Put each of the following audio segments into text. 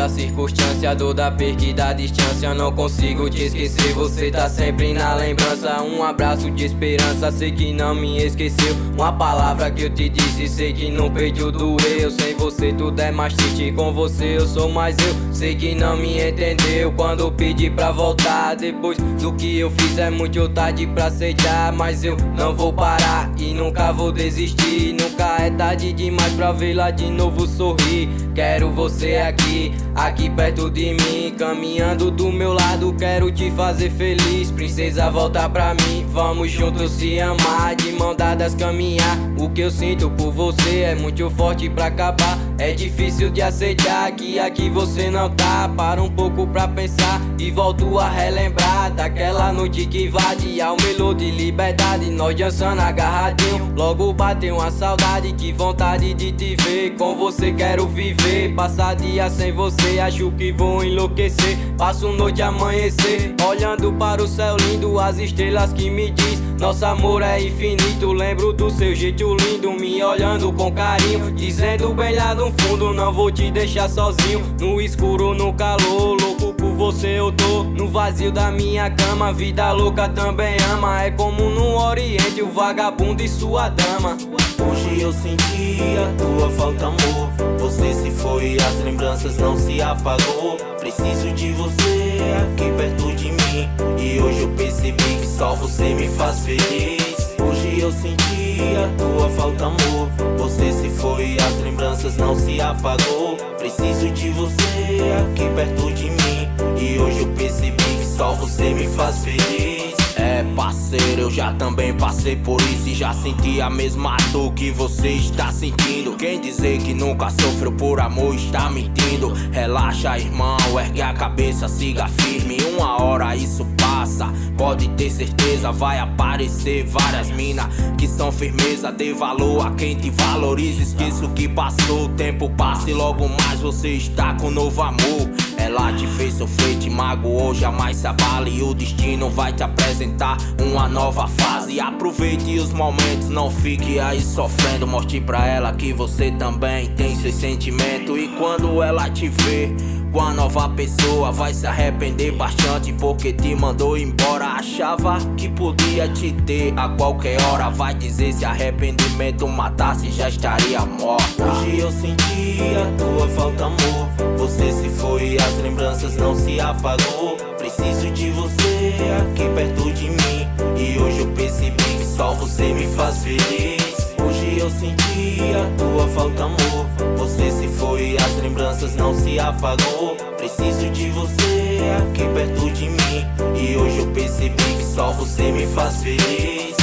a circunstância, a dor da perca e da distância. Não consigo te esquecer, você tá sempre na lembrança. Um abraço de esperança, sei que não me esqueceu. Uma palavra que eu te disse, sei que no peito doeu. Sem você tudo é mais triste, com você eu sou mais eu. Sei que não me entendeu quando pedi pra voltar. Depois do que eu fiz é muito tarde pra aceitar, mas eu não vou parar e nunca vou desistir. Nunca é tarde demais pra vê-la de novo sorrir. Quero você aqui, aqui perto de mim, caminhando do meu lado, quero te fazer feliz. Princesa, volta pra mim, vamos juntos se amar, de mão dadas caminhar. O que eu sinto por você é muito forte pra acabar. É difícil de aceitar que aqui você não tá. Para um pouco pra pensar e volto a relembrar daquela noite que invadia o melô de liberdade. Nós dançando agarradinho, logo bateu uma saudade. Que vontade de te ver, com você quero viver. Passar dia sem você, acho que vou enlouquecer. Passo noite a amanhecer, olhando para o céu lindo, as estrelas que me diz nosso amor é infinito. Lembro do seu jeito lindo, me olhando com carinho, dizendo bem lá no fundo, não vou te deixar sozinho. No escuro, no calor, louco por você eu tô. No vazio da minha cama, vida louca também ama. É como no Oriente, o vagabundo e sua dama. Hoje eu senti a tua falta, amor. Você se foi, as lembranças não se apagou. Preciso de você aqui perto de mim, e hoje eu percebi que só você me faz feliz. Hoje eu senti a tua falta, amor. Você se foi, as lembranças não se apagou. Preciso de você aqui perto de mim, e hoje eu percebi que só você me faz feliz. É, parceiro, eu já também passei por isso e já senti a mesma dor que você está sentindo. Quem dizer que nunca sofreu por amor está mentindo. Relaxa, irmão, ergue a cabeça, siga firme. Uma hora isso passa, pode ter certeza. Vai aparecer várias minas que são firmeza. Dê valor a quem te valoriza. Esqueça o que passou, o tempo passa e logo mais você está com novo amor. Ela te fez sofrer, te magoou, jamais se abale. E o destino vai te apresentar uma nova fase. Aproveite os momentos, não fique aí sofrendo. Mostre pra ela que você também tem seus sentimentos. E quando ela te ver com a nova pessoa, vai se arrepender bastante, porque te mandou embora. Achava que podia te ter a qualquer hora. Vai dizer se arrependimento matasse, já estaria morta. Hoje eu senti a tua falta, amor. Você se foi, as lembranças não se apagou. Preciso de você aqui perto de mim, e hoje eu percebi que só você me faz feliz. Hoje eu senti a tua falta, amor. Você se foi, as lembranças não se apagou. Preciso de você aqui perto de mim, e hoje eu percebi que só você me faz feliz.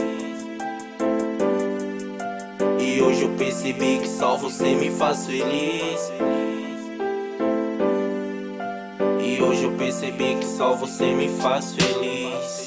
E hoje eu percebi que só você me faz feliz. E hoje eu percebi que só você me faz feliz.